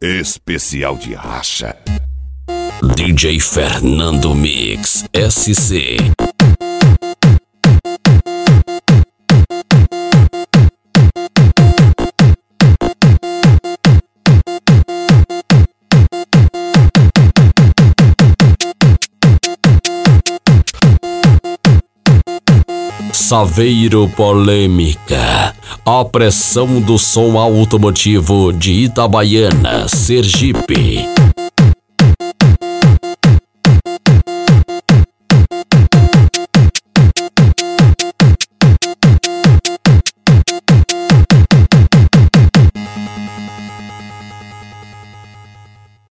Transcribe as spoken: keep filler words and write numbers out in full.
especial de racha. D J Fernando Mix S C. Saveiro Polêmica, a pressão do som automotivo de Itabaiana, Sergipe.